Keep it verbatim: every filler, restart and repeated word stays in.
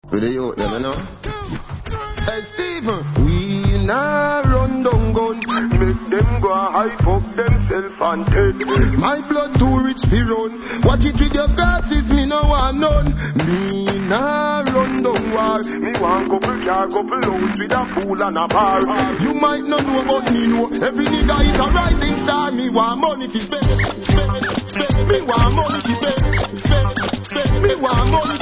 With the youth, them, you know? Hey, Stephen, we nah run down gun. Make them go and hype up themselves and dead. My blood too rich to run. Watch it with your glasses, me no want none. Me nah run down war. Me want couple car, couple house with a pool and a bar. You might not know but me know. Every nigga is a rising star. Me want money to spend, spend, spend. Me want money to spend, spend, spend. Me want money.